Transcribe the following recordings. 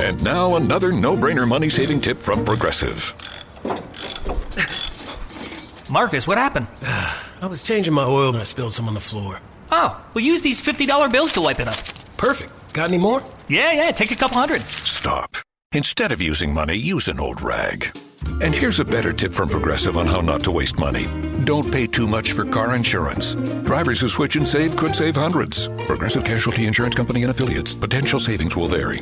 And now another no-brainer money-saving tip from Progressive. Marcus, what happened? I was changing my oil and I spilled some on the floor. Oh, we'll use these $50 bills to wipe it up. Perfect. Got any more? Yeah, take a couple hundred. Stop. Instead of using money, use an old rag. And here's a better tip from Progressive on how not to waste money. Don't pay too much for car insurance. Drivers who switch and save could save hundreds. Progressive Casualty Insurance Company and Affiliates. Potential savings will vary.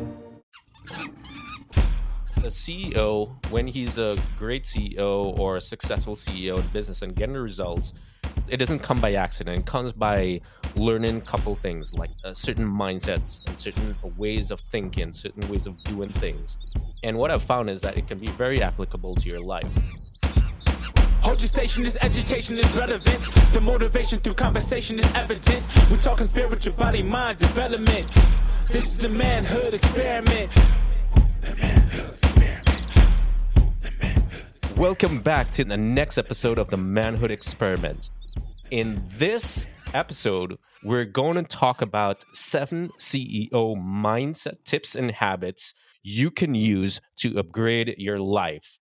A CEO, when he's a great CEO or a successful CEO in business and getting the results, it doesn't come by accident. It comes by learning a couple things, like certain mindsets and certain ways of thinking, certain ways of doing things. And what I've found is that it can be very applicable to your life. Hold your station, this education is relevance. The motivation through conversation is evidence. We're talking spiritual body, mind development. This is the manhood experiment. The manhood experiment. The manhood. Welcome back to the next episode of the Manhood Experiment. In this episode, we're going to talk about 7 CEO mindset tips and habits you can use to upgrade your life.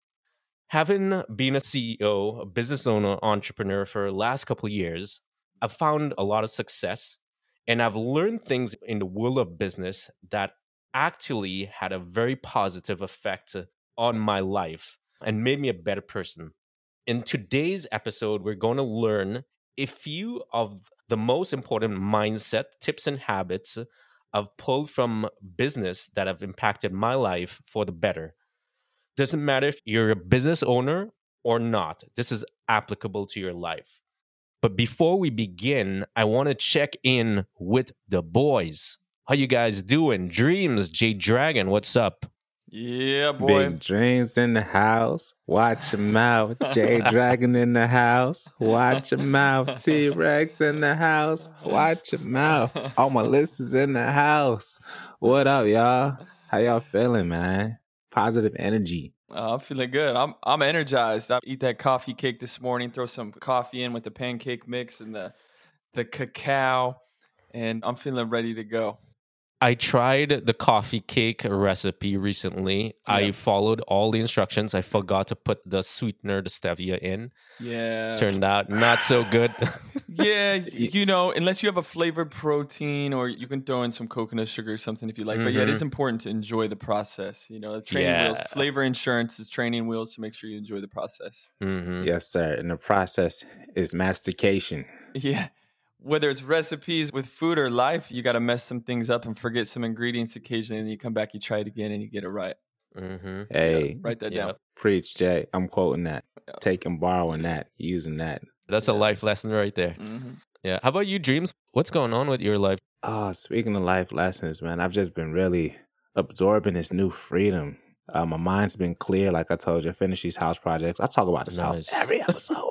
Having been a CEO, a business owner, entrepreneur for the last couple of years, I've found a lot of success, and I've learned things in the world of business that actually had a very positive effect on my life and made me a better person. In today's episode, we're going to learn a few of the most important mindset tips and habits I've pulled from business that have impacted my life for the better. Doesn't matter if you're a business owner or not. This is applicable to your life. But before we begin, I want to check in with the boys. How you guys doing? Dreams, J Dragon, what's up? Yeah, boy. Big Dreams in the house. Watch your mouth. J Dragon in the house. Watch your mouth. T-Rex in the house. Watch your mouth. All my listeners in the house. What up, y'all? How y'all feeling, man? Positive energy. I'm feeling good. I'm energized. I eat that coffee cake this morning. Throw some coffee in with the pancake mix and the cacao, and I'm feeling ready to go. I tried the coffee cake recipe recently. Yeah. I followed all the instructions. I forgot to put the sweetener, the stevia in. Yeah. Turned out not so good. Yeah, unless you have a flavored protein, or you can throw in some coconut sugar or something if you like. Mm-hmm. But yeah, it is important to enjoy the process. Training wheels, flavor insurance is training wheels to make sure you enjoy the process. Mm-hmm. Yes, sir. And the process is mastication. Yeah. Whether it's recipes with food or life, you got to mess some things up and forget some ingredients occasionally, and then you come back, you try it again, and you get it right. Mm-hmm. Hey, yeah, write that down. Preach, Jay. I'm quoting that, taking, borrowing that, using that. That's a life lesson right there. Mm-hmm. Yeah. How about you, Dreams? What's going on with your life? Oh, speaking of life lessons, man, I've just been really absorbing this new freedom. My mind's been clear. Like I told you, I finished these house projects. I talk about this house every episode.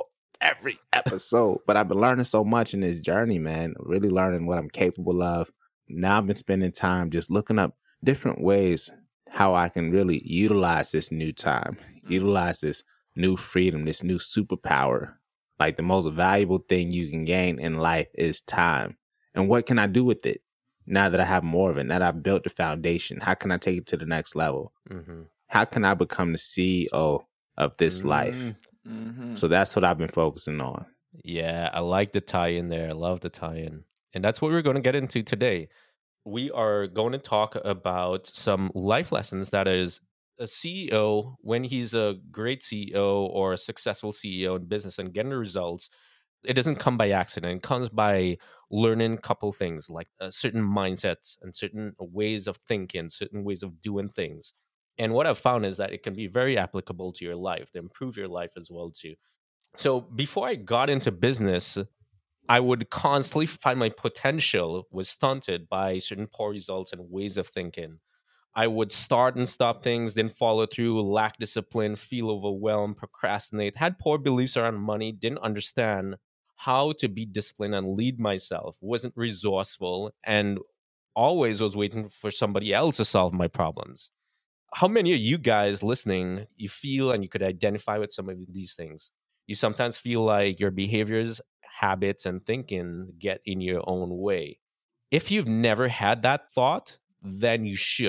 But I've been learning so much in this journey, man, really learning what I'm capable of. Now I've been spending time just looking up different ways how I can really utilize this new time, utilize this new freedom, this new superpower. Like the most valuable thing you can gain in life is time. And what can I do with it now that I have more of it, now that I've built the foundation? How can I take it to the next level? Mm-hmm. How can I become the CEO of this life? Mm-hmm. So that's what I've been focusing on. Yeah, I like the tie-in there. I love the tie-in. And that's what we're going to get into today. We are going to talk about some life lessons that is a CEO, when he's a great CEO or a successful CEO in business and getting the results, it doesn't come by accident. It comes by learning a couple things, like certain mindsets and certain ways of thinking, certain ways of doing things. And what I've found is that it can be very applicable to your life, to improve your life as well, too. So before I got into business, I would constantly find my potential was stunted by certain poor results and ways of thinking. I would start and stop things, then follow through, lack discipline, feel overwhelmed, procrastinate, had poor beliefs around money, didn't understand how to be disciplined and lead myself, wasn't resourceful, and always was waiting for somebody else to solve my problems. How many of you guys listening, you feel and you could identify with some of these things? You sometimes feel like your behaviors, habits, and thinking get in your own way. If you've never had that thought, then you should.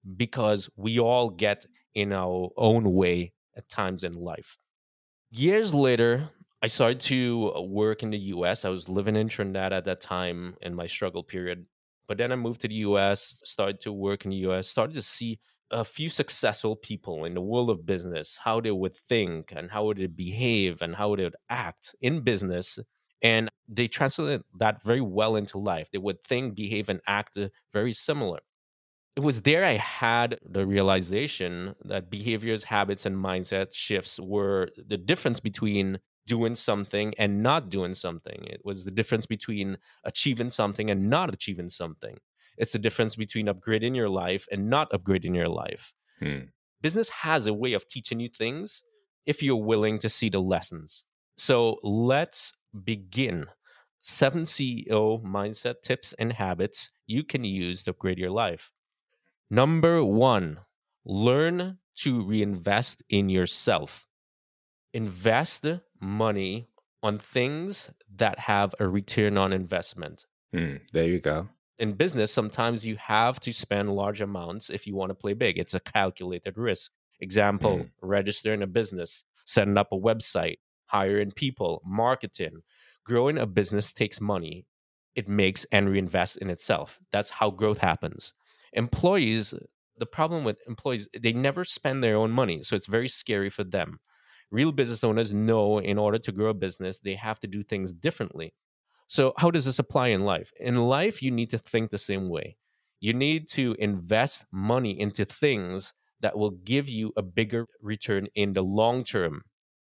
because we all get in our own way at times in life. Years later, I started to work in the US. I was living in Trinidad at that time in my struggle period. But then I moved to the US, started to work in the US, started to see a few successful people in the world of business, how they would think and how would they behave and how they would act in business. And they translated that very well into life. They would think, behave, and act very similar. It was there I had the realization that behaviors, habits, and mindset shifts were the difference between doing something and not doing something. It was the difference between achieving something and not achieving something. It's the difference between upgrading your life and not upgrading your life. Business has a way of teaching you things if you're willing to see the lessons. So let's begin. 7 CEO mindset tips and habits you can use to upgrade your life. Number 1, learn to reinvest in yourself. Invest money on things that have a return on investment. There you go. In business, sometimes you have to spend large amounts if you want to play big. It's a calculated risk. Example, registering a business, setting up a website, hiring people, marketing. Growing a business takes money. It makes and reinvests in itself. That's how growth happens. Employees, the problem with employees, they never spend their own money. So it's very scary for them. Real business owners know in order to grow a business, they have to do things differently. So how does this apply in life? In life, you need to think the same way. You need to invest money into things that will give you a bigger return in the long term.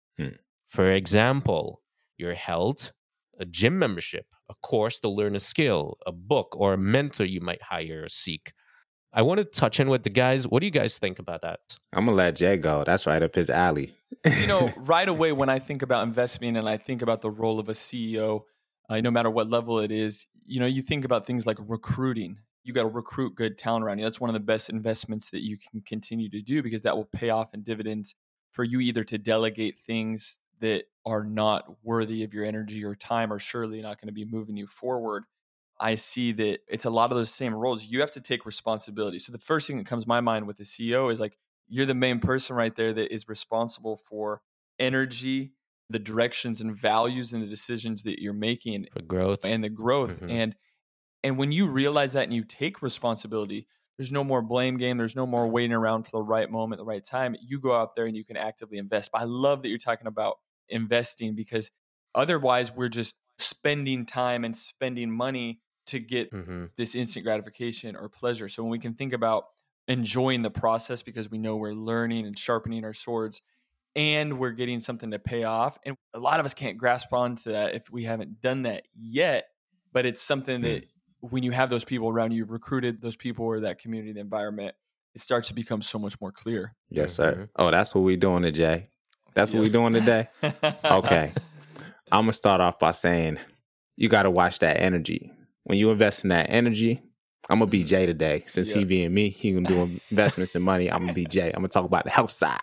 For example, your health, a gym membership, a course to learn a skill, a book, or a mentor you might hire or seek. I want to touch in with the guys. What do you guys think about that? I'm going to let Jay go. That's right up his alley. Right away when I think about investment and I think about the role of a CEO, no matter what level it is, you think about things like recruiting. You got to recruit good talent around you. That's one of the best investments that you can continue to do because that will pay off in dividends for you either to delegate things that are not worthy of your energy or time or surely not going to be moving you forward. I see that it's a lot of those same roles. You have to take responsibility. So the first thing that comes to my mind with the CEO is like, you're the main person right there that is responsible for energy, the directions and values and the decisions that you're making. The growth. And the growth. And when you realize that and you take responsibility, there's no more blame game. There's no more waiting around for the right moment, the right time. You go out there and you can actively invest. But I love that you're talking about investing because otherwise we're just spending time and spending money to get this instant gratification or pleasure. So when we can think about enjoying the process because we know we're learning and sharpening our swords and we're getting something to pay off. And a lot of us can't grasp onto that if we haven't done that yet, but it's something that when you have those people around you, you've recruited those people or that community, the environment, it starts to become so much more clear. Yes, sir. Oh, that's what we're doing today. That's what we're doing today? Okay. I'm going to start off by saying you got to watch that energy. When you invest in that energy, I'm going to be Jay today. Since he being me, he going to do investments in money. I'm going to be Jay. I'm going to talk about the health side.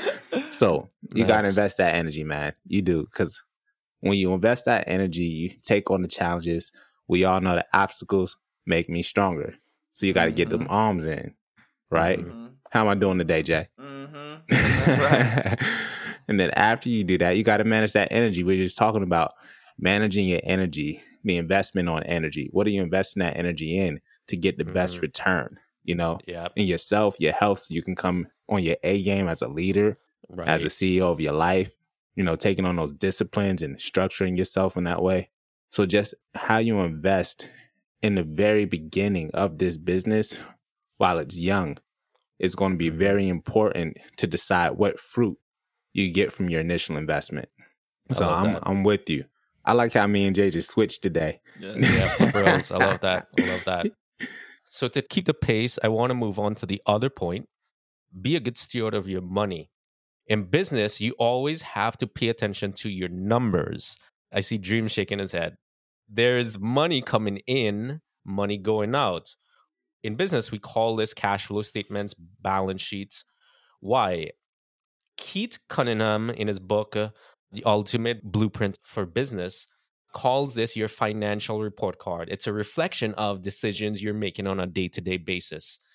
So you got to invest that energy, man. You do. Because when you invest that energy, you take on the challenges. We all know that obstacles make me stronger. So you got to get them arms in, right? How am I doing today, Jay? That's right. And then after you do that, you got to manage that energy. We're just talking about managing your energy, the investment on energy. What are you investing that energy in to get the best return, in yourself, your health, so you can come on your A game as a leader, as a CEO of your life, taking on those disciplines and structuring yourself in that way. So just how you invest in the very beginning of this business while it's young is going to be very important to decide what fruit you get from your initial investment. So I'm with you. I like how me and Jay just switched today. Yeah, brilliant. I love that. So to keep the pace, I want to move on to the other point. Be a good steward of your money. In business, you always have to pay attention to your numbers. I see Dream shaking his head. There's money coming in, money going out. In business, we call this cash flow statements, balance sheets. Why? Keith Cunningham, in his book, The Ultimate Blueprint for Business, calls this your financial report card. It's a reflection of decisions you're making on a day-to-day basis.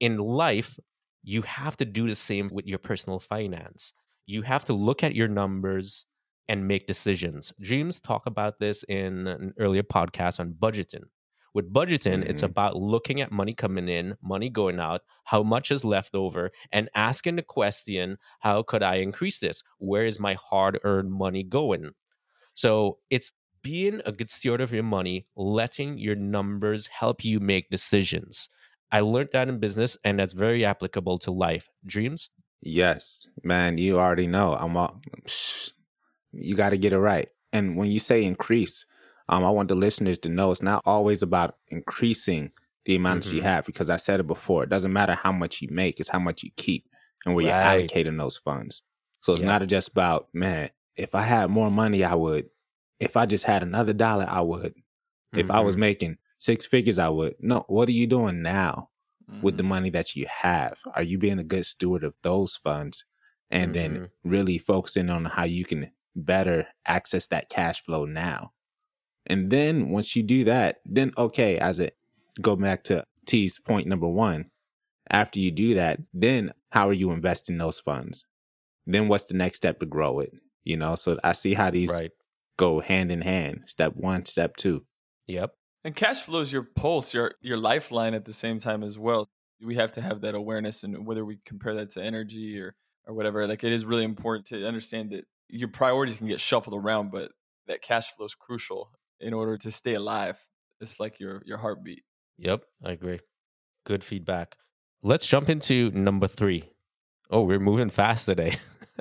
in life, you have to do the same with your personal finance. You have to look at your numbers and make decisions. Dreams talk about this in an earlier podcast on budgeting. With budgeting, it's about looking at money coming in, money going out, how much is left over, and asking the question, how could I increase this? Where is my hard-earned money going? So it's being a good steward of your money, letting your numbers help you make decisions. I learned that in business, and that's very applicable to life. Dreams? Yes, man, you already know. You got to get it right. And when you say increase, I want the listeners to know it's not always about increasing the amount that you have, because I said it before. It doesn't matter how much you make, it's how much you keep and where you're allocating those funds. So it's not just about, man, if I had more money, I would. If I just had another dollar, I would. If I was making 6 figures, I would. No, what are you doing now with the money that you have? Are you being a good steward of those funds and then really focusing on how you can better access that cash flow now? And then once you do that, then okay, go back to T's point number 1, after you do that, then how are you investing those funds? Then what's the next step to grow it? You know, so I see how these go hand in hand. Step 1, step 2. Yep. And cash flow is your pulse, your lifeline at the same time as well. We have to have that awareness, and whether we compare that to energy or whatever, like it is really important to understand that your priorities can get shuffled around, but that cash flow is crucial in order to stay alive. It's like your heartbeat. Yep, I agree. Good feedback. Let's jump into number 3. Oh, we're moving fast today.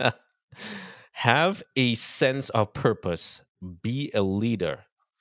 Have a sense of purpose. Be a leader.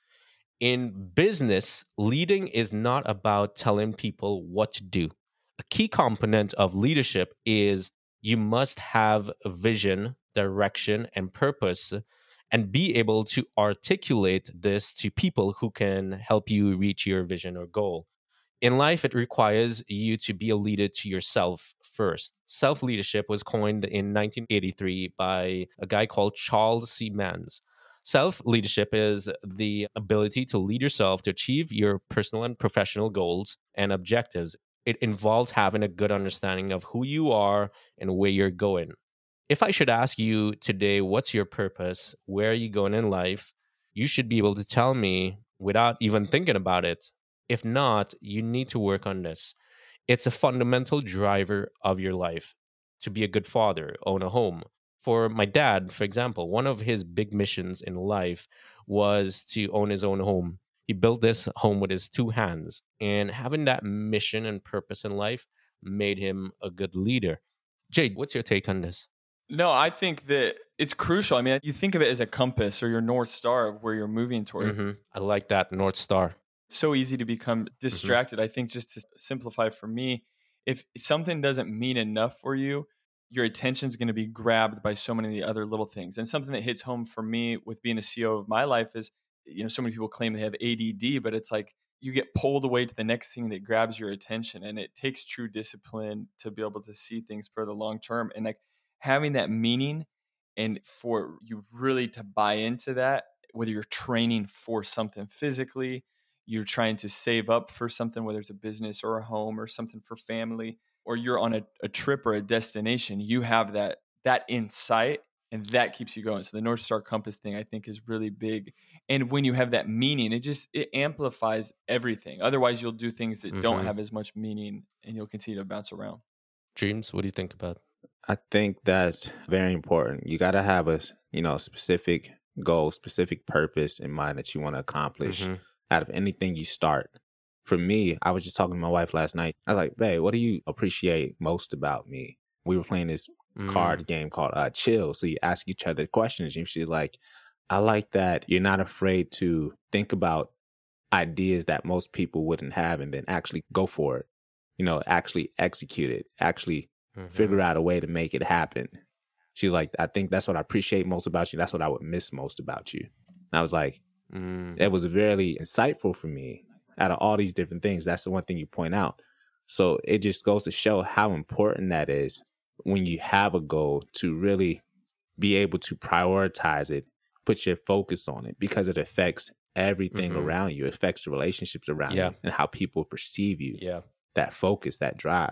In business, leading is not about telling people what to do. A key component of leadership is you must have a vision, direction, and purpose, and be able to articulate this to people who can help you reach your vision or goal. In life, it requires you to be a leader to yourself first. Self-leadership was coined in 1983 by a guy called Charles C. Mans. Self-leadership is the ability to lead yourself to achieve your personal and professional goals and objectives. It involves having a good understanding of who you are and where you're going. If I should ask you today, what's your purpose? Where are you going in life? You should be able to tell me without even thinking about it. If not, you need to work on this. It's a fundamental driver of your life. To be a good father, own a home. For my dad, for example, one of his big missions in life was to own his own home. He built this home with his 2 hands, and having that mission and purpose in life made him a good leader. Jade, what's your take on this? No, I think that it's crucial. I mean, you think of it as a compass or your North Star of where you're moving toward. I like that, North Star. It's so easy to become distracted. I think, just to simplify for me, if something doesn't mean enough for you, your attention is going to be grabbed by so many of the other little things. And something that hits home for me with being a CEO of my life is, so many people claim they have ADD, but it's like you get pulled away to the next thing that grabs your attention. And it takes true discipline to be able to see things for the long term. And like having that meaning, and for you really to buy into that, whether you're training for something physically, you're trying to save up for something, whether it's a business or a home or something for family, or you're on a trip or a destination, you have that insight, and that keeps you going. So the North Star compass thing, I think, is really big. And when you have that meaning, it amplifies everything. Otherwise, you'll do things that don't have as much meaning, and you'll continue to bounce around. Dreams, what do you think about? I think that's very important. You got to have a specific goal, specific purpose in mind that you want to accomplish out of anything you start. For me, I was just talking to my wife last night. I was like, babe, what do you appreciate most about me? We were playing this card game called Chill. So you ask each other questions. And she's like, I like that you're not afraid to think about ideas that most people wouldn't have and then actually go for it. Actually execute it, actually figure out a way to make it happen. She's like, I think that's what I appreciate most about you. That's what I would miss most about you. And I was like, it was very insightful for me. Out of all these different things, that's the one thing you point out. So it just goes to show how important that is when you have a goal to really be able to prioritize it, put your focus on it, because it affects everything around you. It affects the relationships around you and how people perceive you. Yeah. That focus, that drive.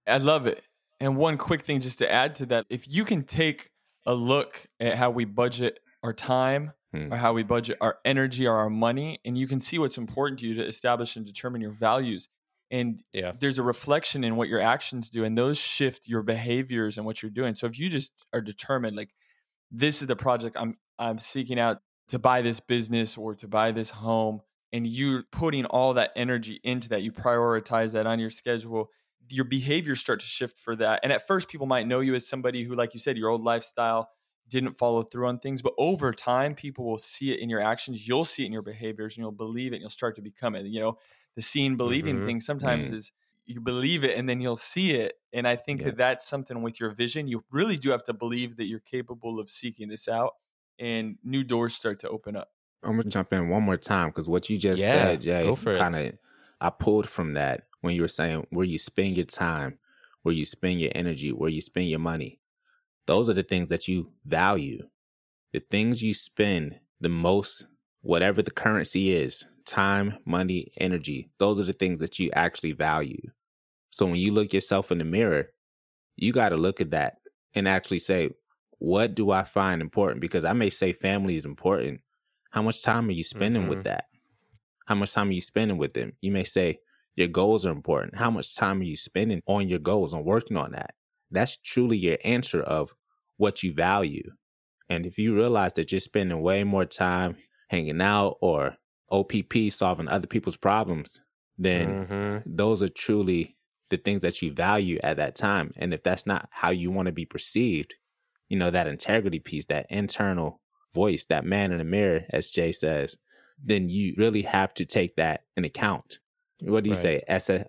I love it. And one quick thing just to add to that, if you can take a look at how we budget our time or how we budget our energy or our money, and you can see what's important to you to establish and determine your values. And there's a reflection in what your actions do, and those shift your behaviors and what you're doing. So if you just are determined, like, this is the project I'm seeking out to buy this business or to buy this home, and you're putting all that energy into that, you prioritize that on your schedule, your behaviors start to shift for that. And at first, people might know you as somebody who, like you said, your old lifestyle didn't follow through on things. But over time, people will see it in your actions. You'll see it in your behaviors, and you'll believe it, and you'll start to become it. You know, the seeing, believing thing sometimes is you believe it, and then you'll see it. And I think that that's something with your vision. You really do have to believe that you're capable of seeking this out, and new doors start to open up. I'm going to jump in one more time because what you just said, Jay, kind of, I pulled from that when you were saying where you spend your time, where you spend your energy, where you spend your money. Those are the things that you value. The things you spend the most, whatever the currency is, time, money, energy, those are the things that you actually value. So when you look yourself in the mirror, you got to look at that and actually say, what do I find important? Because I may say family is important. How much time are you spending with that? How much time are you spending with them? You may say your goals are important. How much time are you spending on your goals and working on that? That's truly your answer of what you value. And if you realize that you're spending way more time hanging out or OPP solving other people's problems, then those are truly the things that you value at that time. And if that's not how you want to be perceived, you know, that integrity piece, that internal voice, that man in the mirror, as Jay says, then you really have to take that in account. What do you say?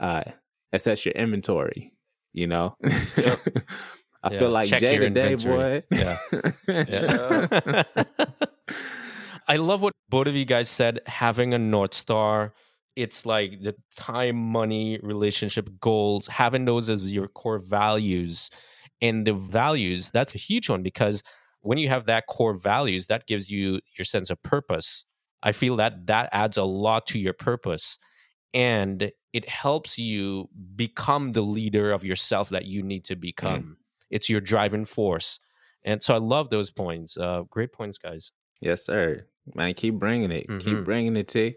Assess your inventory, you know? Yep. I feel like check Jay today, inventory. boy. I love what both of you guys said, having a North Star. It's like the time, money, relationship, goals, having those as your core values. And the values, that's a huge one, because when you have that core values, that gives you your sense of purpose. I feel that that adds a lot to your purpose, and it helps you become the leader of yourself that you need to become. It's your driving force. And so I love those points. Great points, guys. Yes, sir. Man, keep bringing it. Keep bringing it, T.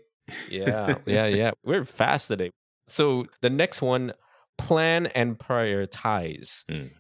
Yeah. We're fast today. So the next one, plan and prioritize.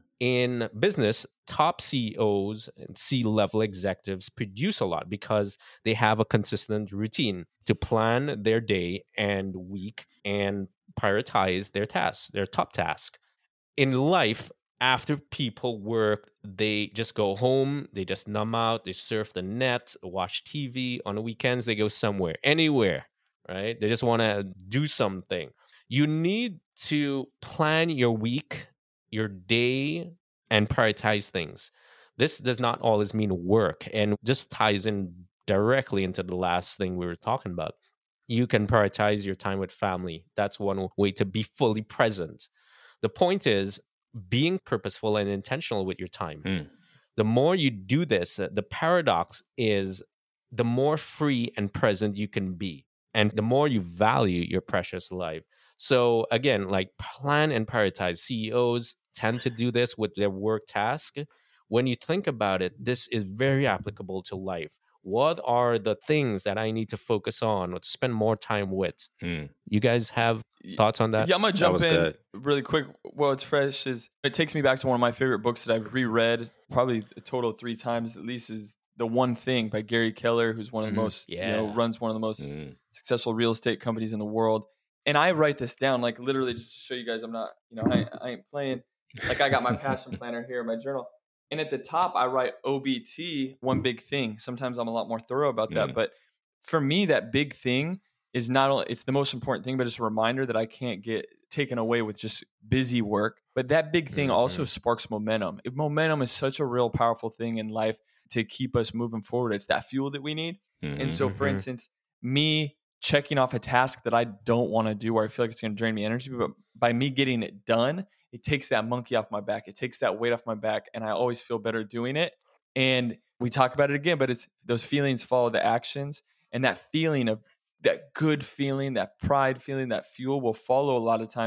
In business, top CEOs and C-level executives produce a lot because they have a consistent routine to plan their day and week and prioritize their tasks, their top task. In life, after people work, they just go home, they just numb out, they surf the net, watch TV. On the weekends, they go somewhere, anywhere, right? They just want to do something. You need to plan your week, your day, and prioritize things. This does not always mean work, and just ties in directly into the last thing we were talking about. You can prioritize your time with family. That's one way to be fully present. The point is being purposeful and intentional with your time. The more you do this, the paradox is the more free and present you can be, and the more you value your precious life. So again, like, plan and prioritize. CEOs tend to do this with their work task. When you think about it, this is very applicable to life. What are the things that I need to focus on or to spend more time with? You guys have thoughts on that? Yeah, I'm going to jump in really quick. Well, it's fresh. It takes me back to one of my favorite books that I've reread probably a total of 3 times at least, is The One Thing by Gary Keller, who's one of the most, runs one of the most successful real estate companies in the world. And I write this down, like, literally just to show you guys I'm not, I ain't playing. Like, I got my passion planner here in my journal. And at the top, I write OBT, one big thing. Sometimes I'm a lot more thorough about that. But for me, that big thing is not only, it's the most important thing, but it's a reminder that I can't get taken away with just busy work. But that big thing also sparks momentum. Momentum is such a real powerful thing in life to keep us moving forward. It's that fuel that we need. And so, for instance, me checking off a task that I don't want to do, or I feel like it's going to drain me energy, but by me getting it done, it takes that monkey off my back. It takes that weight off my back, and I always feel better doing it. And we talk about it again, but it's those feelings follow the actions, and that feeling of that good feeling, that pride feeling, that fuel will follow a lot of times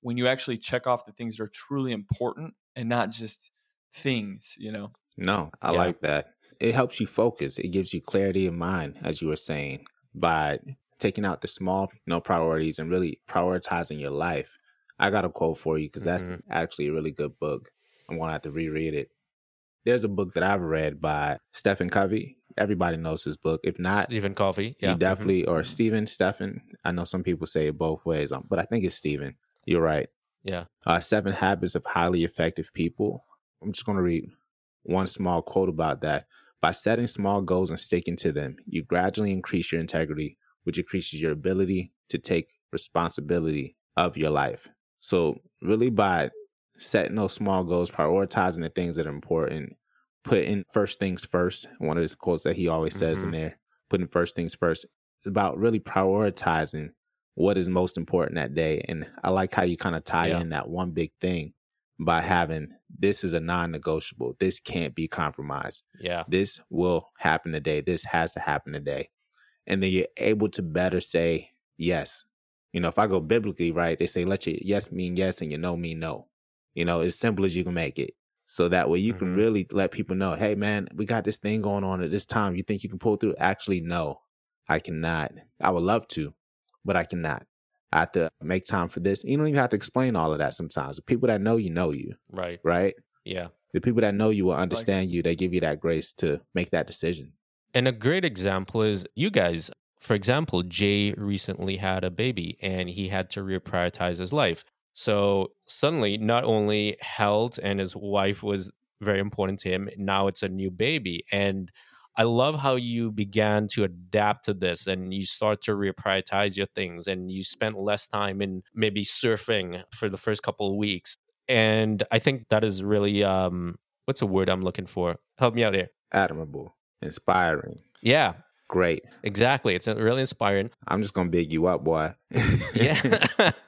when you actually check off the things that are truly important and not just things, No, I like that. It helps you focus. It gives you clarity of mind, as you were saying, by taking out the small, priorities and really prioritizing your life. I got a quote for you because that's actually a really good book. I'm going to have to reread it. There's a book that I've read by Stephen Covey. Everybody knows his book. If not, Stephen Covey. Yeah. You definitely, or Stephen. I know some people say it both ways, but I think it's Stephen. You're right. Yeah. 7 Habits of Highly Effective People. I'm just going to read one small quote about that. By setting small goals and sticking to them, you gradually increase your integrity, which increases your ability to take responsibility of your life. So really by setting those small goals, prioritizing the things that are important, putting first things first, one of his quotes that he always says in there, putting first things first, it's about really prioritizing what is most important that day. And I like how you kind of tie in that one big thing by having, this is a non-negotiable. This can't be compromised. Yeah. This will happen today. This has to happen today. And then you're able to better say yes. If I go biblically, right, they say, let your yes mean yes and your no mean no. As simple as you can make it. So that way you can really let people know, hey, man, we got this thing going on at this time. You think you can pull through? Actually, no, I cannot. I would love to, but I cannot. I have to make time for this. You don't even have to explain all of that sometimes. The people that know you. Right. Right? Yeah. The people that know you will understand you. They give you that grace to make that decision. And a great example is you guys. For example, Jay recently had a baby and he had to reprioritize his life. So suddenly, not only health and his wife was very important to him, now it's a new baby. And I love how you began to adapt to this and you start to reprioritize your things and you spent less time in maybe surfing for the first couple of weeks. And I think that is really, what's a word I'm looking for? Help me out here. Admirable, inspiring. Yeah. Great. Exactly. It's really inspiring. I'm just going to big you up, boy. Yeah.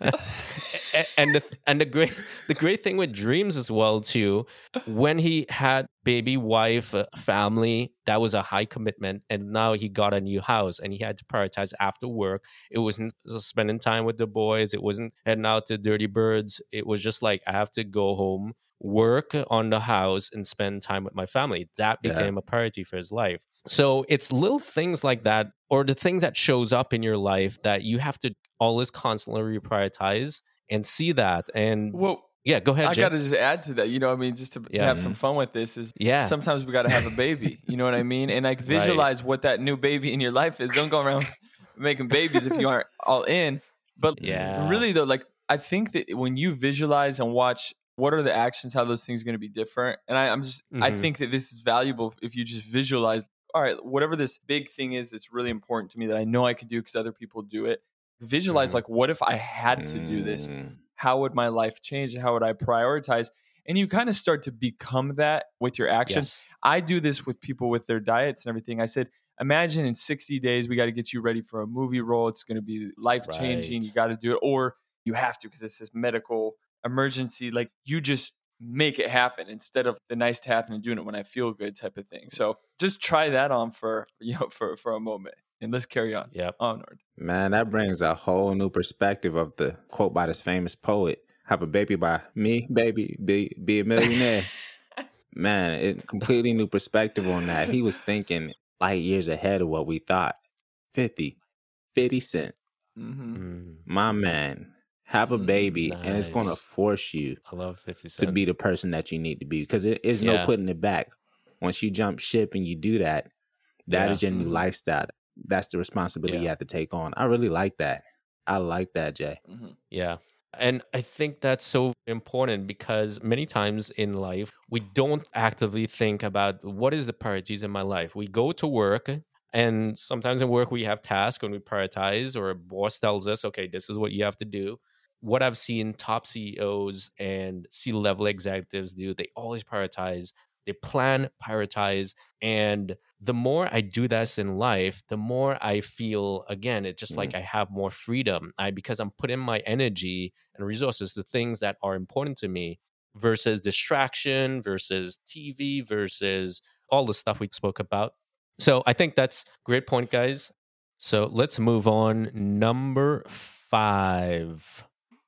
And the great thing with Dreams as well too, when he had baby, wife, family, that was a high commitment, and now he got a new house and he had to prioritize after work. It wasn't spending time with the boys, it wasn't heading out to Dirty Birds. It was just like, I have to go home, work on the house, and spend time with my family. That became a priority for his life. So it's little things like that, or the things that shows up in your life that you have to always constantly reprioritize and see that. And go ahead, I Jay. got to just add to that, just to have some fun with this is sometimes we got to have a baby, you know what I mean? And like visualize what that new baby in your life is. Don't go around making babies if you aren't all in. But really though, like I think that when you visualize and watch what are the actions, how those things are going to be different. And I think that this is valuable if you just visualize, all right, whatever this big thing is that's really important to me that I know I can do because other people do it. Visualize like, what if I had to do this? How would my life change? And how would I prioritize? And you kind of start to become that with your actions. Yes. I do this with people with their diets and everything. I said, imagine in 60 days, we got to get you ready for a movie role. It's going to be life-changing. Right. You got to do it. Or you have to because it's this medical emergency. Like you just make it happen instead of the nice to happen and doing it when I feel good type of thing. So just try that on for a moment. And let's carry on. Onward. Man, that brings a whole new perspective of the quote by this famous poet. Have a baby by me, baby, be a millionaire. Man, it completely new perspective on that. He was thinking light years ahead of what we thought. 50 Cent. My man, have a baby, and it's going to force you I love 50 Cent. to be the person that you need to be because it is no putting it back. Once you jump ship and you do that, that is your new lifestyle. That's the responsibility you have to take on. I really like that. I like that, Jay. Yeah. And I think that's so important because many times in life, we don't actively think about what is the priorities in my life. We go to work and sometimes in work we have tasks and we prioritize, or a boss tells us, okay, this is what you have to do. What I've seen top CEOs and C-level executives do, they always prioritize. They plan, prioritize, and the more I do this in life, the more I feel, again, it's just like I have more freedom because I'm putting my energy and resources to things that are important to me versus distraction, versus TV, versus all the stuff we spoke about. So I think that's a great point, guys. So let's move on. Number 5.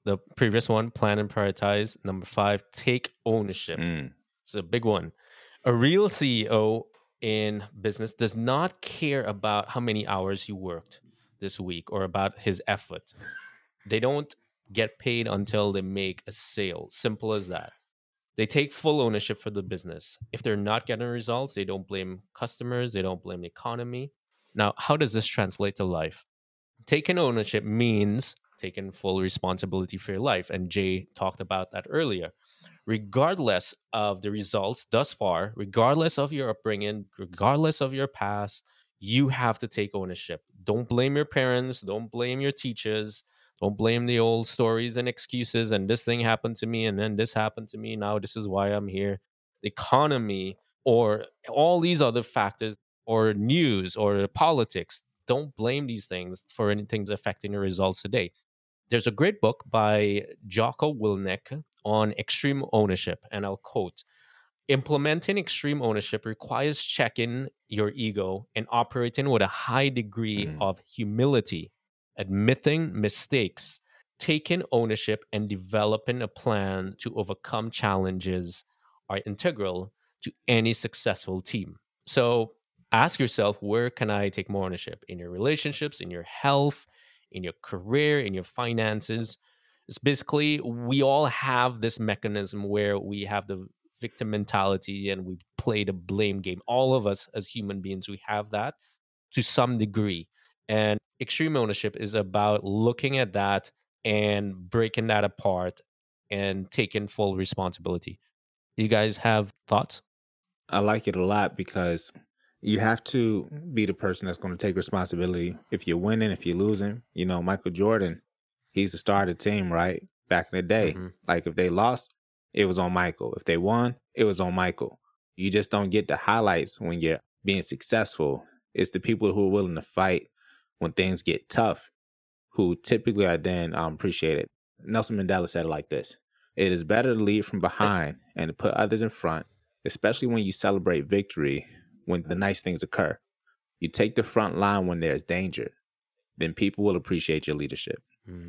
The previous one, plan and prioritize. Number 5, take ownership. It's a big one. A real CEO in business does not care about how many hours he worked this week or about his effort. They don't get paid until they make a sale. Simple as that. They take full ownership for the business. If they're not getting results, they don't blame customers. They don't blame the economy. Now, how does this translate to life? Taking ownership means taking full responsibility for your life. And Jay talked about that earlier. Regardless of the results thus far, regardless of your upbringing, regardless of your past, you have to take ownership. Don't blame your parents. Don't blame your teachers. Don't blame the old stories and excuses. And this thing happened to me, and then this happened to me. Now this is why I'm here. The economy or all these other factors or news or politics. Don't blame these things for anything that's affecting your results today. There's a great book by Jocko Willink on extreme ownership, and I'll quote, "Implementing extreme ownership requires checking your ego and operating with a high degree of humility, admitting mistakes, taking ownership, and developing a plan to overcome challenges are integral to any successful team." So ask yourself, where can I take more ownership? In your relationships, in your health, in your career, in your finances. It's basically, we all have this mechanism where we have the victim mentality and we play the blame game. All of us as human beings, we have that to some degree. And extreme ownership is about looking at that and breaking that apart and taking full responsibility. You guys have thoughts? I like it a lot because you have to be the person that's going to take responsibility. If you're winning, if you're losing, you know, Michael Jordan, he's the star of the team, right? Back in the day. Like if they lost, it was on Michael. If they won, it was on Michael. You just don't get the highlights when you're being successful. It's the people who are willing to fight when things get tough, who typically are then appreciated. Nelson Mandela said it like this: "It is better to lead from behind and to put others in front, especially when you celebrate victory when the nice things occur. You take the front line when there's danger, then people will appreciate your leadership."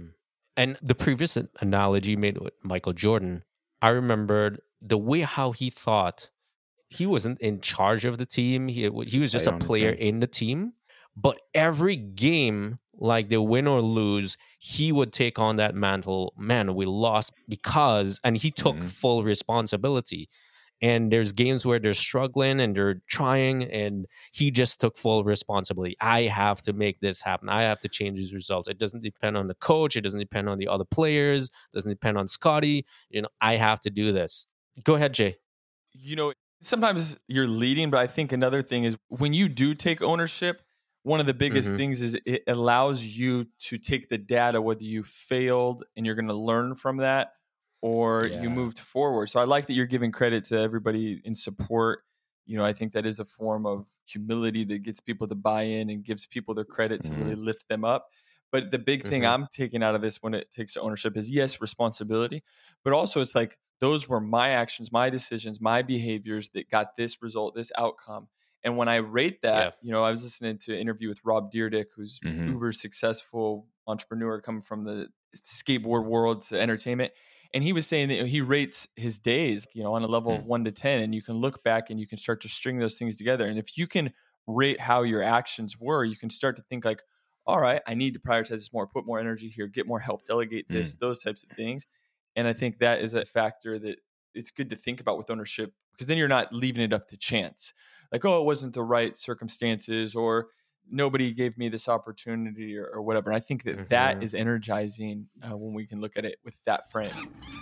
And the previous analogy made with Michael Jordan, I remembered the way how he thought. He wasn't in charge of the team. He was just a player in the team. But every game, like they win or lose, he would take on that mantle. Man, we lost because, and he took full responsibility. And there's games where they're struggling and they're trying, and he just took full responsibility. I have to make this happen. I have to change these results. It doesn't depend on the coach. It doesn't depend on the other players. It doesn't depend on Scotty. You know, I have to do this. Go ahead, Jay. You know, sometimes you're leading, but I think another thing is when you do take ownership, one of the biggest things is it allows you to take the data, whether you failed and you're going to learn from that, or you moved forward. So I like that you're giving credit to everybody in support. You know, I think that is a form of humility that gets people to buy in and gives people the credit to really lift them up. But the big thing I'm taking out of this when it takes ownership is, yes, responsibility, but also it's like, those were my actions, my decisions, my behaviors that got this result, this outcome. And when I rate that, you know, I was listening to an interview with Rob Dyrdek, who's uber successful entrepreneur coming from the skateboard world to entertainment. And he was saying that he rates his days, you know, on a level of 1 to 10, and you can look back and you can start to string those things together. And if you can rate how your actions were, you can start to think like, all right, I need to prioritize this more, put more energy here, get more help, delegate this, those types of things. And I think that is a factor that it's good to think about with ownership, because then you're not leaving it up to chance. Like, oh, it wasn't the right circumstances, or nobody gave me this opportunity, or whatever. I think that that is energizing when we can look at it with that frame.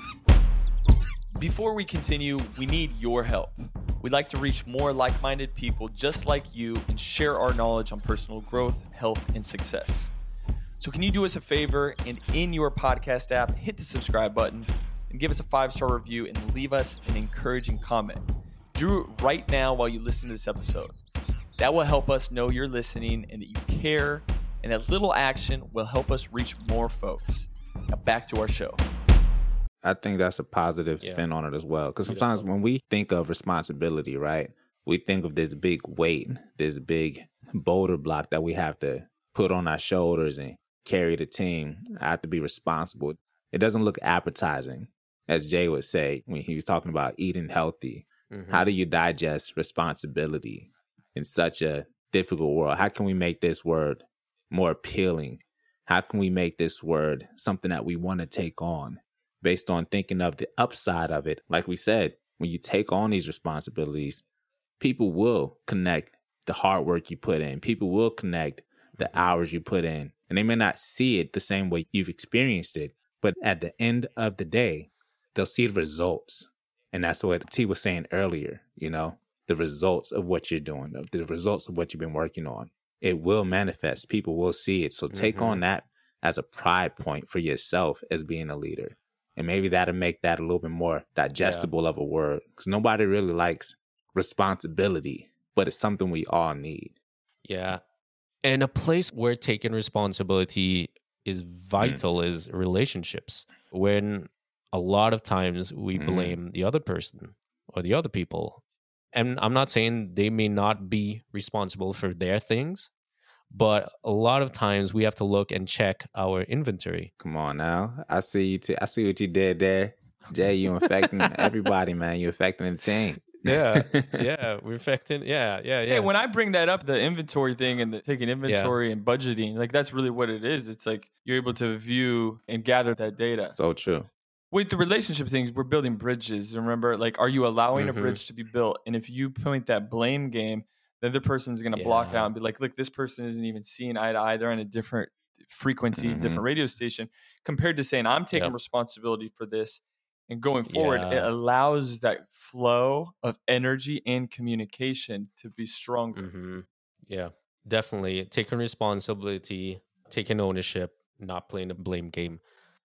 Before we continue, we need your help. We'd like to reach more like-minded people just like you and share our knowledge on personal growth, health, and success. So can you do us a favor, and in your podcast app, hit the subscribe button and give us a 5-star review and leave us an encouraging comment. Do it right now while you listen to this episode. That will help us know you're listening and that you care, and that little action will help us reach more folks. Now back to our show. I think that's a positive spin on it as well. Because sometimes when we think of responsibility, right, we think of this big weight, this big boulder block that we have to put on our shoulders and carry the team. I have to be responsible. It doesn't look appetizing, as Jay would say when he was talking about eating healthy. How do you digest responsibility in such a difficult world? How can we make this word more appealing? How can we make this word something that we want to take on based on thinking of the upside of it? Like we said, when you take on these responsibilities, people will connect the hard work you put in. People will connect the hours you put in. And they may not see it the same way you've experienced it, but at the end of the day, they'll see the results. And that's what T was saying earlier, you know, the results of what you're doing, the results of what you've been working on. It will manifest. People will see it. So take on that as a pride point for yourself as being a leader. And maybe that'll make that a little bit more digestible of a word, because nobody really likes responsibility, but it's something we all need. Yeah. And a place where taking responsibility is vital is relationships. When a lot of times we blame the other person or the other people. And I'm not saying they may not be responsible for their things, but a lot of times we have to look and check our inventory. Come on now. I see you too. I see what you did there. Jay, you affecting everybody, man. You affecting the team. Yeah. Yeah. We're affecting. Yeah. Hey, when I bring that up, the inventory thing and the taking inventory and budgeting, like that's really what it is. It's like you're able to view and gather that data. So true. With the relationship things, we're building bridges. Remember, like, are you allowing a bridge to be built? And if you point that blame game, the other person's going to block out and be like, look, this person isn't even seeing eye to eye. They're on a different frequency, different radio station, compared to saying, I'm taking responsibility for this. And going forward, it allows that flow of energy and communication to be stronger. Yeah, definitely. Taking responsibility, taking ownership, not playing the blame game.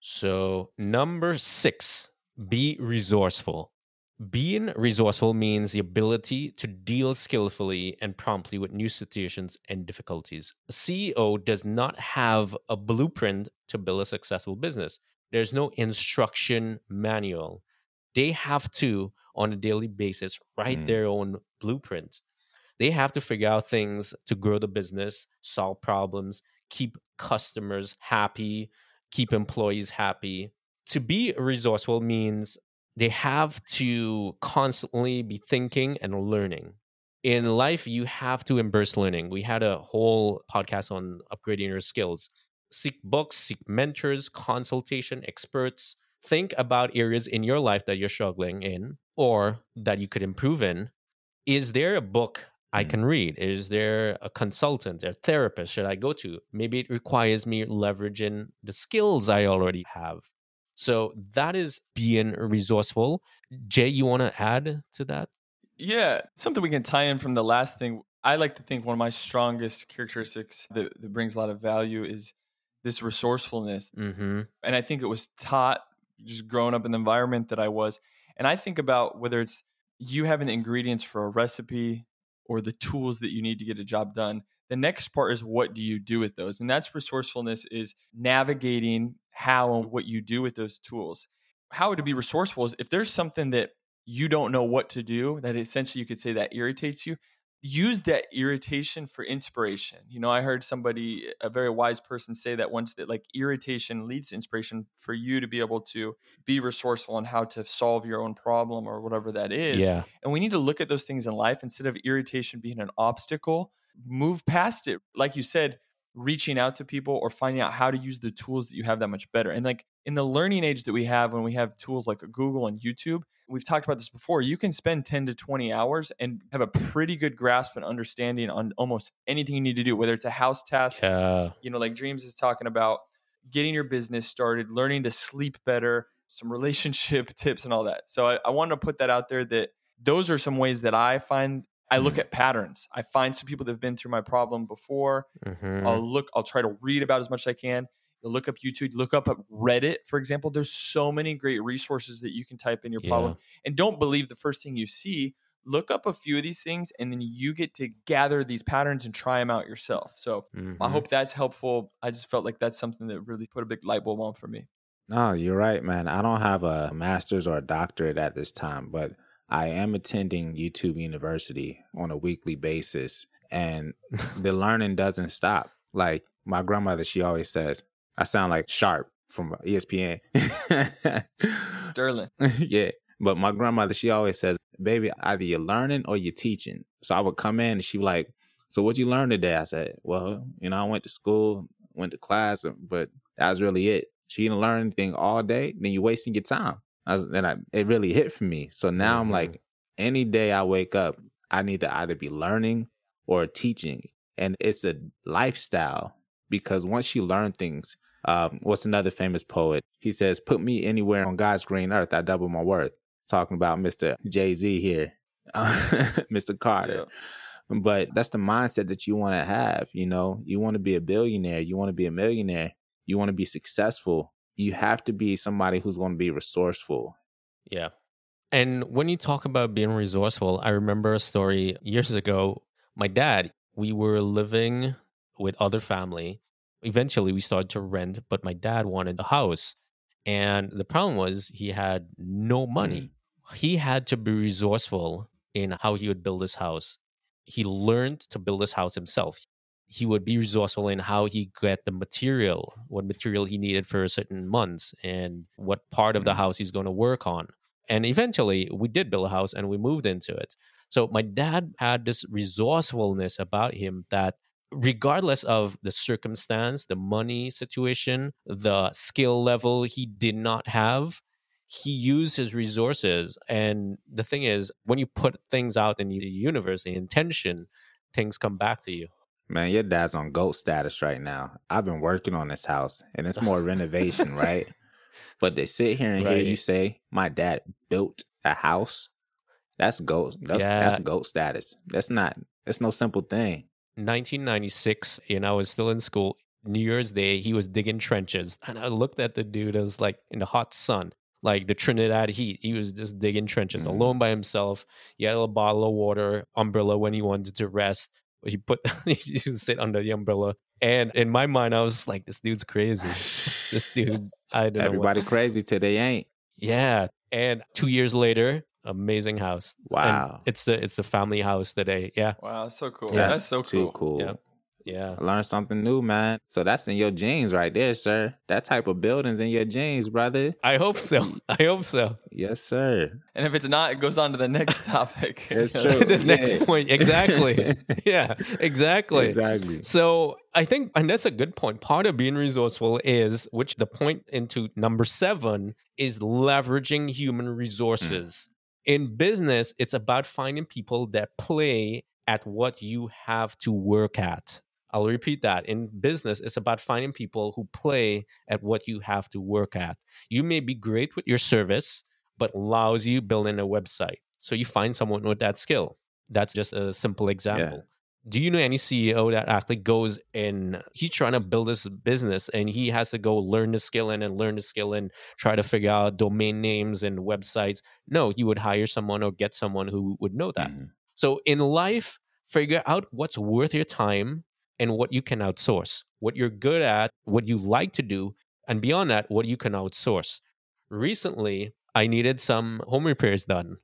So number 6, be resourceful. Being resourceful means the ability to deal skillfully and promptly with new situations and difficulties. A CEO does not have a blueprint to build a successful business. There's no instruction manual. They have to, on a daily basis, write their own blueprint. They have to figure out things to grow the business, solve problems, keep customers happy, keep employees happy. To be resourceful means they have to constantly be thinking and learning. In life, you have to embrace learning. We had a whole podcast on upgrading your skills. Seek books, seek mentors, consultation, experts. Think about areas in your life that you're struggling in or that you could improve in. Is there a book I can read? Is there a consultant or therapist should I go to? Maybe it requires me leveraging the skills I already have. So that is being resourceful. Jay, you want to add to that? Yeah, something we can tie in from the last thing. I like to think one of my strongest characteristics that brings a lot of value is this resourcefulness. And I think it was taught just growing up in the environment that I was. And I think about whether it's you having the ingredients for a recipe or the tools that you need to get a job done. The next part is what do you do with those? And that's resourcefulness, is navigating how and what you do with those tools. How to be resourceful is if there's something that you don't know what to do, that essentially you could say that irritates you, use that irritation for inspiration. You know, I heard somebody, a very wise person, say that once, that like irritation leads to inspiration for you to be able to be resourceful on how to solve your own problem or whatever that is. Yeah. And we need to look at those things in life instead of irritation being an obstacle, move past it. Like you said, reaching out to people or finding out how to use the tools that you have that much better. And like in the learning age that we have, when we have tools like Google and YouTube, we've talked about this before, you can spend 10 to 20 hours and have a pretty good grasp and understanding on almost anything you need to do, whether it's a house task, you know, like Dreams is talking about getting your business started, learning to sleep better, some relationship tips and all that. So I wanted to put that out there, that those are some ways that I find I look at patterns. I find some people that have been through my problem before. I'll try to read about as much as I can. You'll look up YouTube, look up Reddit, for example. There's so many great resources that you can type in your problem. And don't believe the first thing you see. Look up a few of these things, and then you get to gather these patterns and try them out yourself. So I hope that's helpful. I just felt like that's something that really put a big light bulb on for me. No, you're right, man. I don't have a master's or a doctorate at this time, but I am attending YouTube University on a weekly basis, and the learning doesn't stop. Like my grandmother, she always says, I sound like Sharp from ESPN. Sterling. Yeah. But my grandmother, she always says, baby, either you're learning or you're teaching. So I would come in and she would like, so what you learn today? I said, well, I went to school, went to class, but that was really it. So you didn't learn anything all day, then you're wasting your time. It really hit for me. So now I'm like, any day I wake up, I need to either be learning or teaching. And it's a lifestyle because once you learn things, what's another famous poet? He says, put me anywhere on God's green earth, I double my worth. Talking about Mr. Jay-Z here, Mr. Carter. Yeah. But that's the mindset that you want to have. You want to be a billionaire. You want to be a millionaire. You want to be successful. You have to be somebody who's going to be resourceful. Yeah. And when you talk about being resourceful, I remember a story years ago. My dad, we were living with other family. Eventually, we started to rent, but my dad wanted a house. And the problem was he had no money. He had to be resourceful in how he would build his house. He learned to build his house himself. He would be resourceful in how he get the material, what material he needed for certain months, and what part of the house he's going to work on. And eventually, we did build a house and we moved into it. So my dad had this resourcefulness about him that regardless of the circumstance, the money situation, the skill level he did not have, he used his resources. And the thing is, when you put things out in the universe, the intention, things come back to you. Man, your dad's on GOAT status right now. I've been working on this house, and it's more renovation, right? But to sit here and hear you say, my dad built a house, that's GOAT. That's GOAT status. It's no simple thing. 1996, and I was still in school. New Year's Day, he was digging trenches. And I looked at the dude, I was like, in the hot sun, like the Trinidad heat. He was just digging trenches alone by himself. He had a bottle of water, umbrella when he wanted to rest. He would sit under the umbrella. And in my mind, I was like, this dude's crazy. This dude, I don't know. Everybody crazy till they ain't. Yeah. And 2 years later, amazing house. Wow. And it's the family house today. Yeah. Wow, that's so cool. Yeah, that's so too cool. Yeah. Yeah. I learned something new, man. So that's in your genes right there, sir. That type of building's in your genes, brother. I hope so. Yes, sir. And if it's not, it goes on to the next topic. It's true. The next point. Exactly. Yeah, exactly. Exactly. So I think, and that's a good point. Part of being resourceful is, which the point into number 7 is leveraging human resources. In business, it's about finding people that play at what you have to work at. I'll repeat that. In business, it's about finding people who play at what you have to work at. You may be great with your service, but lousy building a website. So you find someone with that skill. That's just a simple example. Yeah. Do you know any CEO that actually goes in, he's trying to build this business and he has to go learn the skill and try to figure out domain names and websites? No, you would hire someone or get someone who would know that. So in life, figure out what's worth your time and what you can outsource, what you're good at, what you like to do, and beyond that, what you can outsource. Recently, I needed some home repairs done,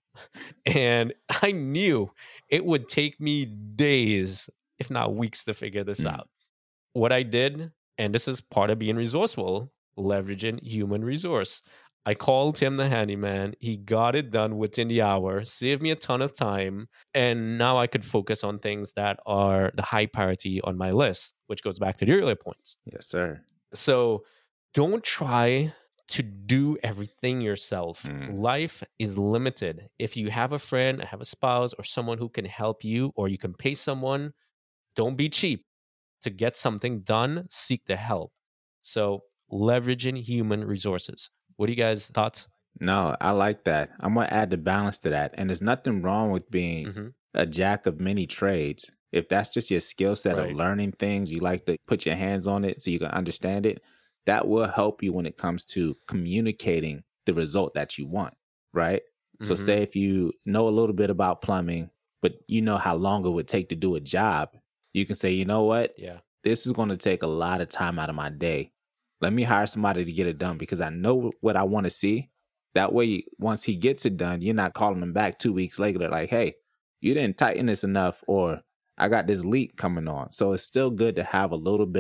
and I knew it would take me days, if not weeks, to figure this out. What I did, and this is part of being resourceful, leveraging human resource. I called him the handyman. He got it done within the hour, saved me a ton of time. And now I could focus on things that are the high priority on my list, which goes back to the earlier points. Yes, sir. So don't try to do everything yourself. Life is limited. If you have a friend, have a spouse, or someone who can help you, or you can pay someone, don't be cheap. To get something done, seek the help. So leveraging human resources. What do you guys' thoughts? No, I like that. I'm going to add the balance to that. And there's nothing wrong with being a jack of many trades. If that's just your skill set of learning things, you like to put your hands on it so you can understand it, that will help you when it comes to communicating the result that you want, right? So say if you know a little bit about plumbing, but you know how long it would take to do a job, you can say, you know what? Yeah. This is going to take a lot of time out of my day. Let me hire somebody to get it done because I know what I want to see. That way, once he gets it done, you're not calling him back 2 weeks later like, hey, you didn't tighten this enough, or I got this leak coming on. So it's still good to have a little bit of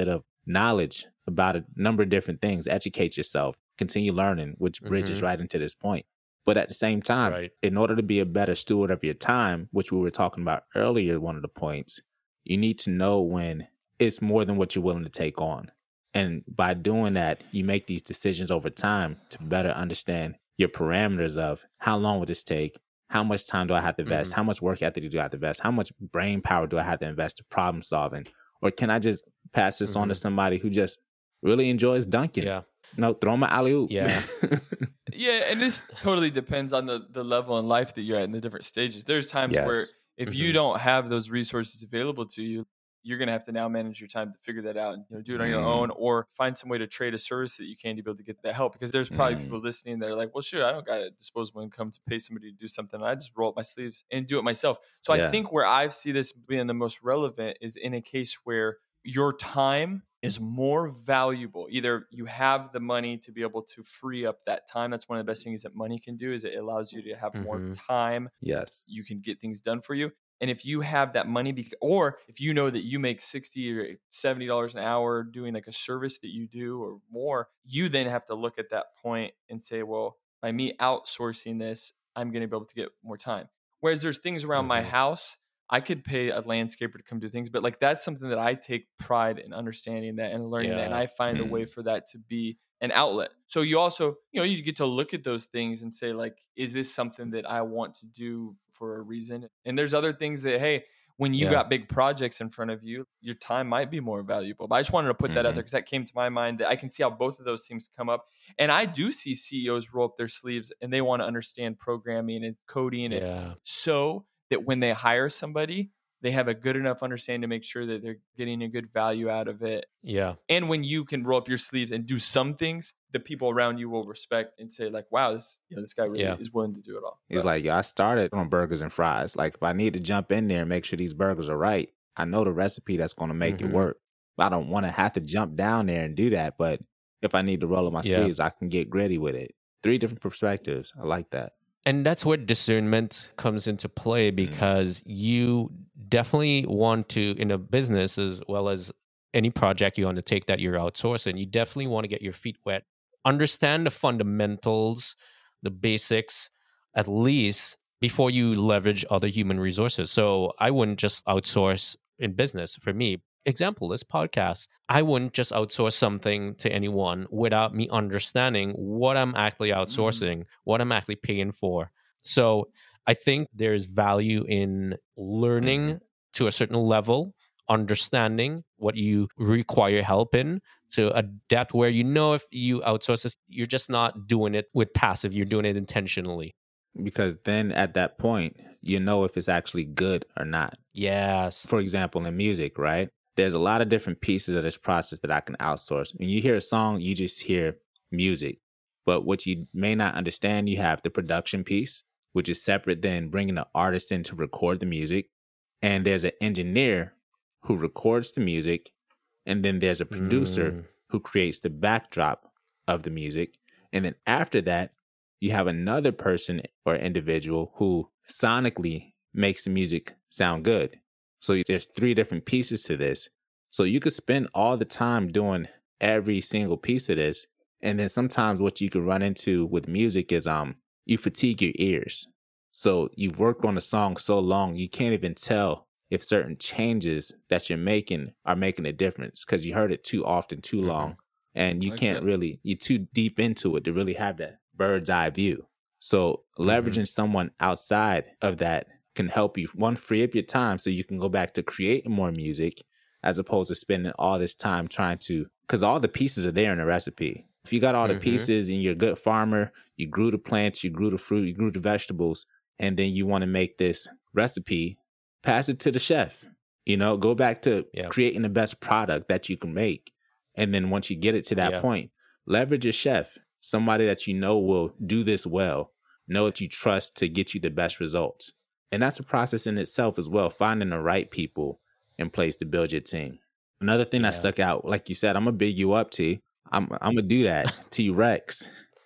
knowledge about a number of different things, educate yourself, continue learning, which bridges right into this point. But at the same time, in order to be a better steward of your time, which we were talking about earlier, one of the points, you need to know when it's more than what you're willing to take on. And by doing that, you make these decisions over time to better understand your parameters of how long would this take? How much time do I have to invest? How much work ethic do I have to invest? How much brain power do I have to invest to problem solving? Or can I just pass this on to somebody who just really enjoys dunking? Yeah. No, throw my alley-oop. Yeah. Yeah, and this totally depends on the level in life that you're at in the different stages. There's times where if you don't have those resources available to you, you're going to have to now manage your time to figure that out and do it on your own, or find some way to trade a service that you can to be able to get that help. Because there's probably people listening that are like, well, sure, I don't got a disposable income to pay somebody to do something. I just roll up my sleeves and do it myself. So I think where I see this being the most relevant is in a case where your time is more valuable. Either you have the money to be able to free up that time. That's one of the best things that money can do, is it allows you to have more time. Yes. You can get things done for you. And if you have that money, or if you know that you make $60 or $70 an hour doing like a service that you do or more, you then have to look at that point and say, well, by me outsourcing this, I'm going to be able to get more time. Whereas there's things around my house, I could pay a landscaper to come do things, but like that's something that I take pride in understanding that and learning that. And I find a way for that to be an outlet. So you also, you get to look at those things and say like, is this something that I want to do for a reason? And there's other things that, hey, when you got big projects in front of you, your time might be more valuable. But I just wanted to put that out there because that came to my mind, that I can see how both of those things come up. And I do see CEOs roll up their sleeves and they want to understand programming and coding. And so that when they hire somebody, they have a good enough understanding to make sure that they're getting a good value out of it. Yeah. And when you can roll up your sleeves and do some things, the people around you will respect and say like, wow, this guy really is willing to do it all. He's like, I started on burgers and fries. Like if I need to jump in there and make sure these burgers are right, I know the recipe that's going to make it work. I don't want to have to jump down there and do that. But if I need to roll up my sleeves, I can get gritty with it. 3 different perspectives. I like that. And that's where discernment comes into play, because you definitely want to, in a business as well as any project you undertake that you're outsourcing, you definitely want to get your feet wet, understand the fundamentals, the basics, at least before you leverage other human resources. So I wouldn't just outsource in business. For me, example, this podcast, I wouldn't just outsource something to anyone without me understanding what I'm actually outsourcing, what I'm actually paying for. So I think there's value in learning to a certain level, understanding what you require help in, to adapt where if you outsource this, you're just not doing it with passive, you're doing it intentionally. Because then at that point, if it's actually good or not. Yes. For example, in music, right? There's a lot of different pieces of this process that I can outsource. When you hear a song, you just hear music. But what you may not understand, you have the production piece, which is separate than bringing the artist in to record the music. And there's an engineer who records the music. And then there's a producer who creates the backdrop of the music. And then after that, you have another person or individual who sonically makes the music sound good. So there's 3 different pieces to this. So you could spend all the time doing every single piece of this. And then sometimes what you could run into with music is you fatigue your ears. So you've worked on a song so long, you can't even tell if certain changes that you're making are making a difference because you heard it too often, too long. And you can't really, you're too deep into it to really have that bird's eye view. So leveraging someone outside of that can help you, one, free up your time so you can go back to creating more music as opposed to spending all this time trying to, because all the pieces are there in the recipe. If you got all the pieces and you're a good farmer, you grew the plants, you grew the fruit, you grew the vegetables, and then you want to make this recipe, pass it to the chef. Go back to creating the best product that you can make. And then once you get it to that point, leverage a chef, somebody that will do this well, know that you trust to get you the best results. And that's a process in itself as well, finding the right people in place to build your team. Another thing that stuck out, like you said, I'm going to big you up, T. I'm going to do that, T-Rex.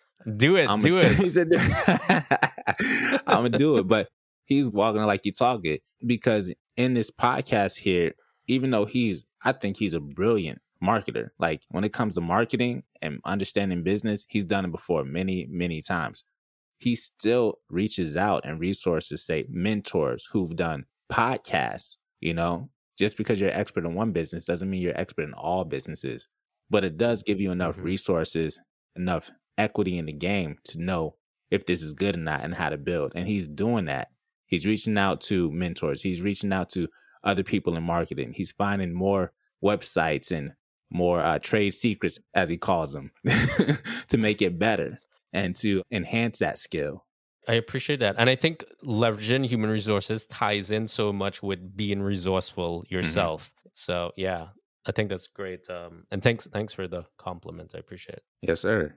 Do it. Do it. He said, I'm going to do it. But he's walking like you talk it, because in this podcast here, even though I think he's a brilliant marketer. Like when it comes to marketing and understanding business, he's done it before many, many times. He still reaches out and resources, say mentors who've done podcasts. Just because you're an expert in one business doesn't mean you're expert in all businesses, but it does give you enough resources, enough equity in the game to know if this is good or not and how to build. And he's doing that. He's reaching out to mentors. He's reaching out to other people in marketing. He's finding more websites and more trade secrets, as he calls them, to make it better and to enhance that skill. I appreciate that. And I think leveraging human resources ties in so much with being resourceful yourself. So yeah, I think that's great. And thanks for the compliment. I appreciate it. Yes, sir.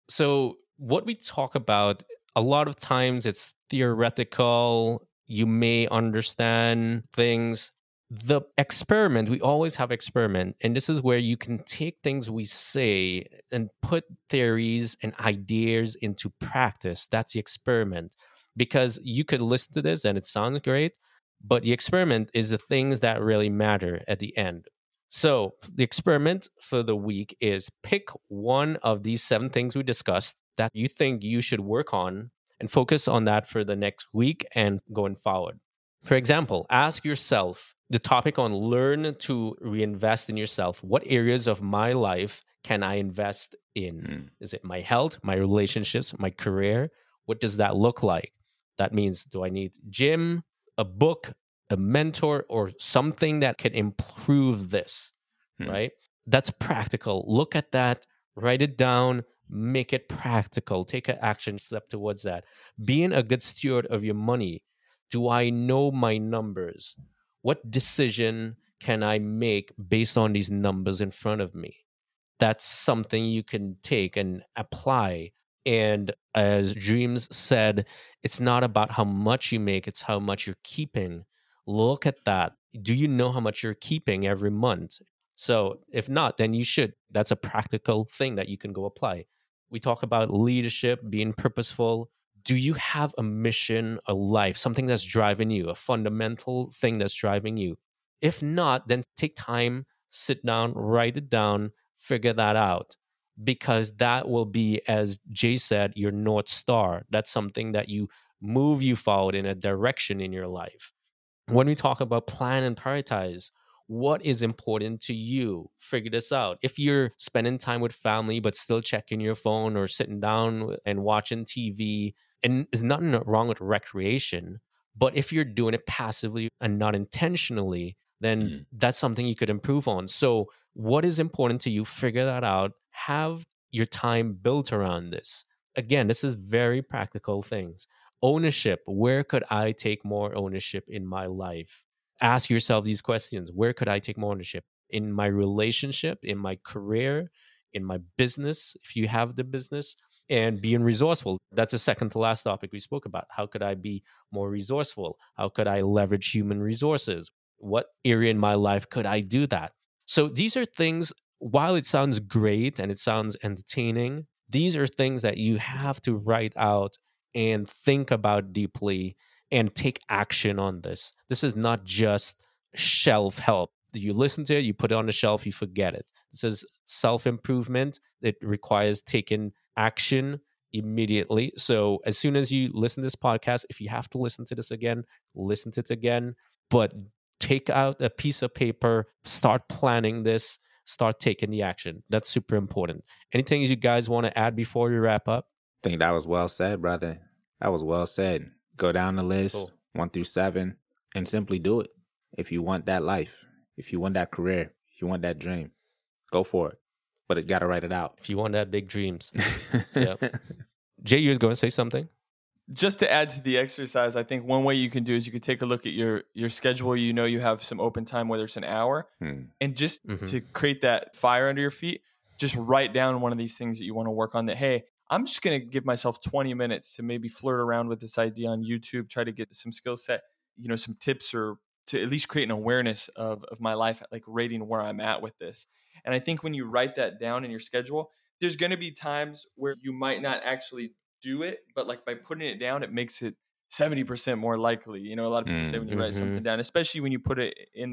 So what we talk about, a lot of times it's theoretical. You may understand things. The experiment, we always have experiment. And this is where you can take things we say and put theories and ideas into practice. That's the experiment. Because you could listen to this and it sounds great, but the experiment is the things that really matter at the end. So the experiment for the week is pick one of these 7 things we discussed that you think you should work on and focus on that for the next week and going forward. For example, ask yourself the topic on learn to reinvest in yourself. What areas of my life can I invest in? Is it my health, my relationships, my career? What does that look like? That means, do I need gym, a book, a mentor, or something that can improve this, right? That's practical. Look at that, write it down, make it practical. Take an action step towards that. Being a good steward of your money. Do I know my numbers? What decision can I make based on these numbers in front of me? That's something you can take and apply. And as Dreams said, it's not about how much you make, it's how much you're keeping. Look at that. Do you know how much you're keeping every month? So if not, then you should. That's a practical thing that you can go apply. We talk about leadership, being purposeful. Do you have a mission, a life, something that's driving you, a fundamental thing that's driving you? If not, then take time, sit down, write it down, figure that out. Because that will be, as Jay said, your North Star. That's something that you move you forward in a direction in your life. When we talk about plan and prioritize, what is important to you? Figure this out. If you're spending time with family, but still checking your phone or sitting down and watching TV, and there's nothing wrong with recreation, but if you're doing it passively and not intentionally, then that's something you could improve on. So what is important to you? Figure that out. Have your time built around this. Again, this is very practical things. Ownership. Where could I take more ownership in my life? Ask yourself these questions. Where could I take more ownership? In my relationship, in my career, in my business, if you have the business, and being resourceful. That's the second to last topic we spoke about. How could I be more resourceful? How could I leverage human resources? What area in my life could I do that? So these are things, while it sounds great and it sounds entertaining, these are things that you have to write out and think about deeply and take action on this. This is not just shelf help. You listen to it, you put it on the shelf, you forget it. This is self-improvement. It requires taking action immediately. So as soon as you listen to this podcast, if you have to listen to this again, listen to it again. But take out a piece of paper, start planning this, start taking the action. That's super important. Anything you guys want to add before we wrap up? I think that was well said, brother. That was well said. Go down the list, Cool. 1 through 7, and simply do it. If you want that life, if you want that career, if you want that dream, go for it. But it got to write it out. If you want that big dreams. Yep. Jay, you was going to say something? Just to add to the exercise, I think one way you can do is you could take a look at your schedule. You know you have some open time, whether it's an hour, and just to create that fire under your feet, just write down one of these things that you want to work on that, hey, I'm just going to give myself 20 minutes to maybe flirt around with this idea on YouTube, try to get some skill set, some tips, or to at least create an awareness of my life, like rating where I'm at with this. And I think when you write that down in your schedule, there's going to be times where you might not actually do it, but like by putting it down, it makes it 70% more likely. A lot of people say when you write something down, especially when you put it in there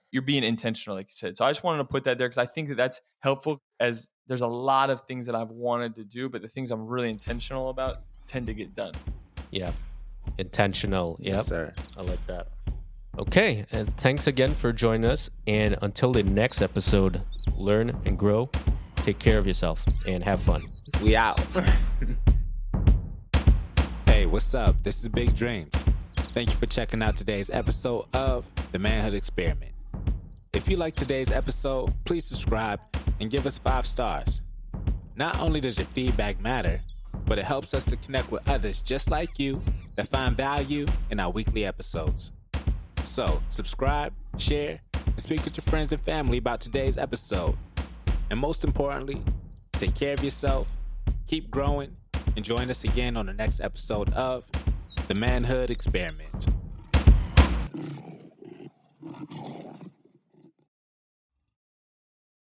you're being intentional, like you said. So I just wanted to put that there because I think that that's helpful, as there's a lot of things that I've wanted to do, but the things I'm really intentional about tend to get done. Yeah. Intentional. Yep. Yes, sir. I like that. Okay. And thanks again for joining us. And until the next episode, learn and grow. Take care of yourself and have fun. We out. Hey, what's up? This is Big Dreams. Thank you for checking out today's episode of The Manhood Experiment. If you like today's episode, please subscribe and give us 5 stars. Not only does your feedback matter, but it helps us to connect with others just like you that find value in our weekly episodes. So, subscribe, share, and speak with your friends and family about today's episode. And most importantly, take care of yourself, keep growing, and join us again on the next episode of The Manhood Experiment.